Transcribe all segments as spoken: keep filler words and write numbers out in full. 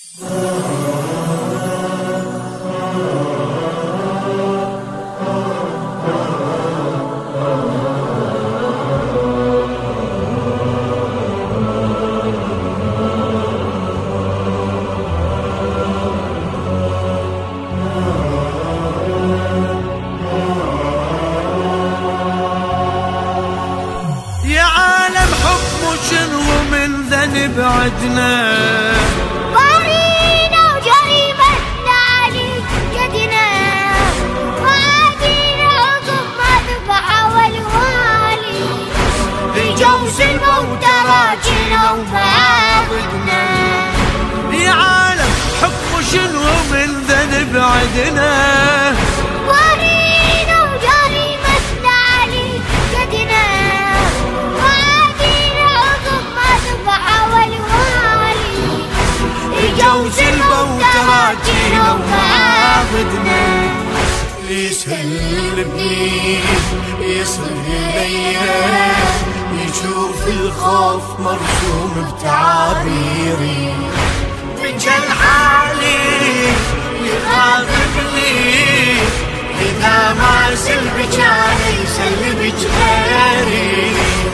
بعدنا ضارينا وجريمتنا علي جدنا وعادينا عقب ما ذبح والوالي في جوز الموت راجنا ومعاودنا. يا عالم حكم شنو من ذنب عدنا جوز الموت راجينا ومعاودنا. يسلبني يصل ليا يشوف الخوف مرسوم بتعابيري من جل حالي يخاطبني إذا ما سلبك أنا يسلبك غيري.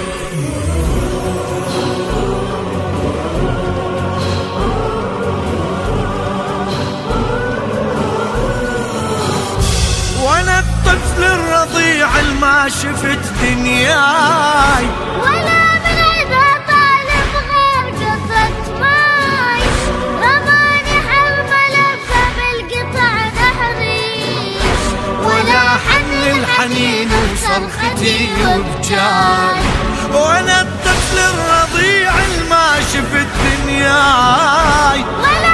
وانا الطفل الرضيع ما شفت دنياي ولا من عذا طالب غير قطة ماي رماني حرم لفة بالقطع نهري ولا حن الحنين وصرختي وبجاي. وانا الطفل الرضيع ما شفت دنياي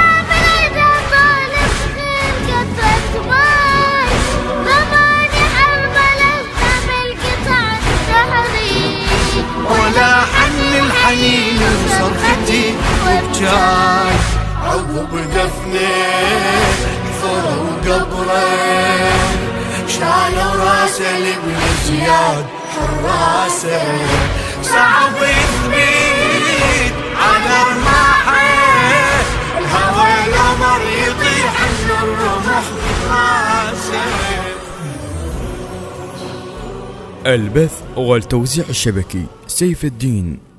الحنين وصرختي وبجاي. عقب دفنه حفروا قبره شالوا راسه لابن زياد حراسه صعب يثبت على رماحه الهوى القمر يطيح من الرمح راسه. البث والتوزيع الشبكي سيف الدين